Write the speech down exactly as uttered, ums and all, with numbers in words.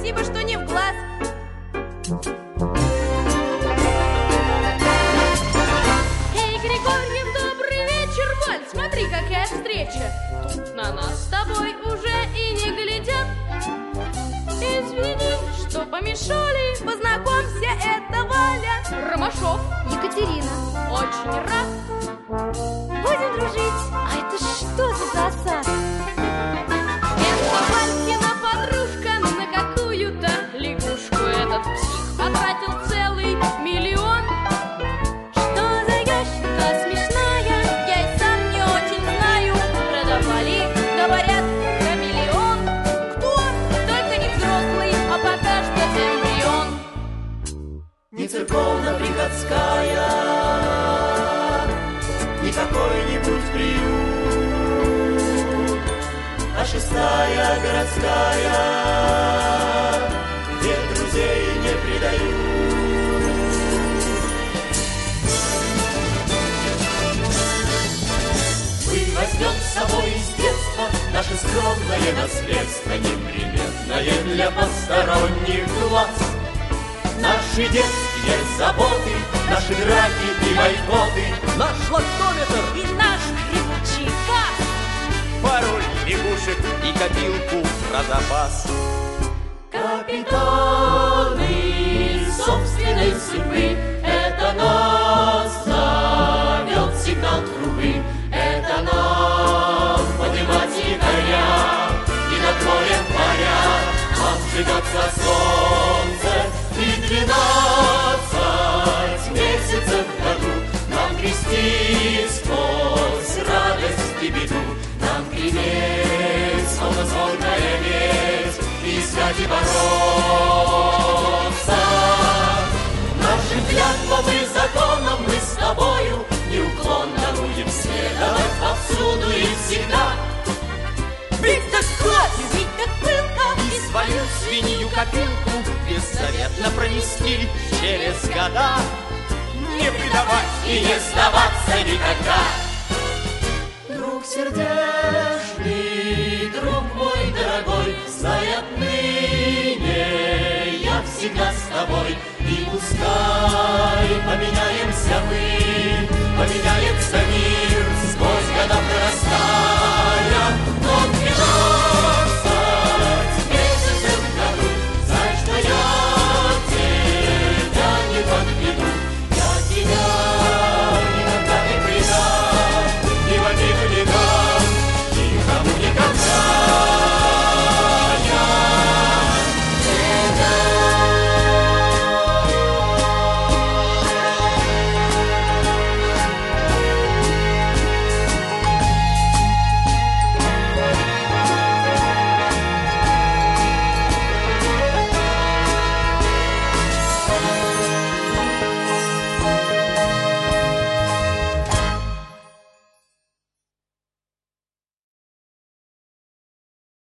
спасибо, что не в глаз. Эй, Григорьев, добрый вечер, Валь. Смотри, какая встреча. Тут на нас с тобой уже и не глядят. Извини, что помешали. Познакомься, это Валя. Ромашов. Екатерина. Очень рад. Будем дружить. А это что за осад? Это Валькина подружка на какую-то лягушку. Этот псих потратил целый миллион. Что за ящерка смешная? Я и сам не очень знаю. Продавали, говорят, про миллион. Кто? Только не взрослый, а пока что эмбрион. Не церковно-приходская, не какой-нибудь приют, а шестая городская, где друзей не предают. Мы возьмем с собой из детства наше скромное наследство, неприметное для посторонних глаз. Наши детские заботы, наши драки и бойкоты, наш лактометр и наш гремучий газ, пароль лягушек и копилку про запас. Капитаны собственной судьбы, это нас зовет сигнал трубы, это нам поднимать якоря и над морем паря, обжигаться солнце. И двенадцать месяцев в году нам грести сквозь радость и беду, нам греметь, словно звонкая медь, искать и бороться. Нашим клятвам и законам мы с тобою неуклонно будем следовать повсюду и всегда. Бить так класс, бить так пылко, и свою свинью копилку беззаветно пронести через года, не предавать и не сдаваться никогда. Друг сердечный, друг мой дорогой, знай отныне я всегда с тобой. И пускай поменяемся мы, поменяемся